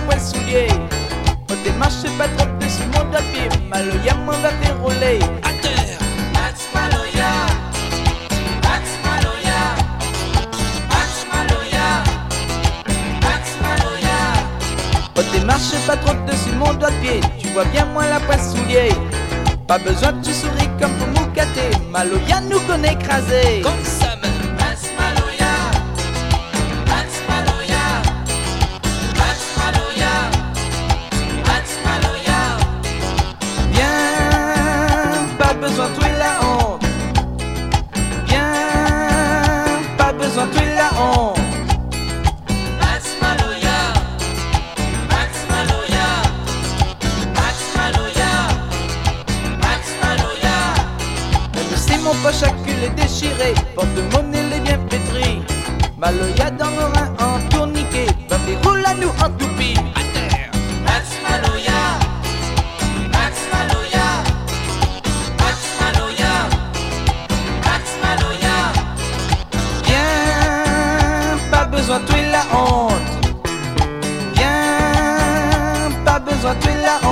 poêle soulier. On démarche pas trop dessus mon doigt de pied. Maloya m'en va faire rouler. À terre. Max Maloya, Max Maloya, Max Maloya, Max Maloya. On démarche pas trop dessus mon doigt de pied. Tu vois bien moi la poêle soulier. Pas besoin que tu souris comme pour moucater. Maloya nous connaît écrasé. Comme Sam. Max Maloya, Max Maloya, Max Maloya, Max Maloya. Viens, pas besoin de toi la honte. Viens, pas besoin de toi la honte. Max Maloya, Max Maloya, Max Maloya, Max Maloya. Même si mon poche à cul est déchiré, porte-monnaie les bien pétri. Maloya dans le rein en tourniquet, va faire rouler à nous en toupie. À terre. Max Maloya, Max Maloya, Max Maloya, Max Maloya. Viens, pas besoin de toi la honte. Viens, pas besoin de toi la